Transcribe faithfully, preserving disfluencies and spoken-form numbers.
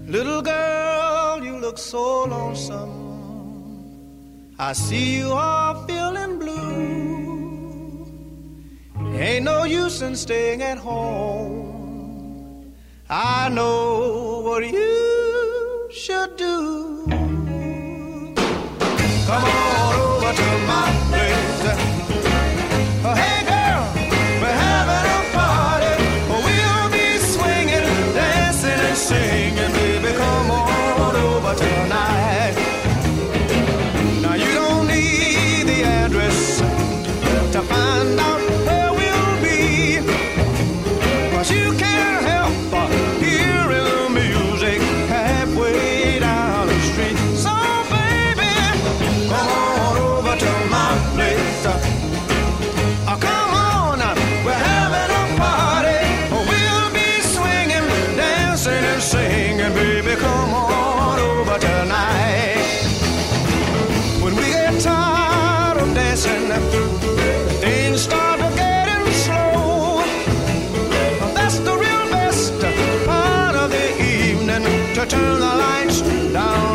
Little girl, you look so lonesome. I see you are feeling blue. Ain't no use in staying at home. I know what you should do. Come on over to my place. Oh, hey girl, we're having a party. We'll be swinging, dancing and singing. Baby, come on over tonight. Now you don't need the address to find out where we'll be, 'cause you can't help but hearing the music halfway down the street. So baby, come on over to my place. Oh, come on, we're having a party. We'll be swinging, dancing and singing. Baby, come on over tonight. When we get tired of dancing, things start to getting slow. That's the real best part of the evening, to turn the lights down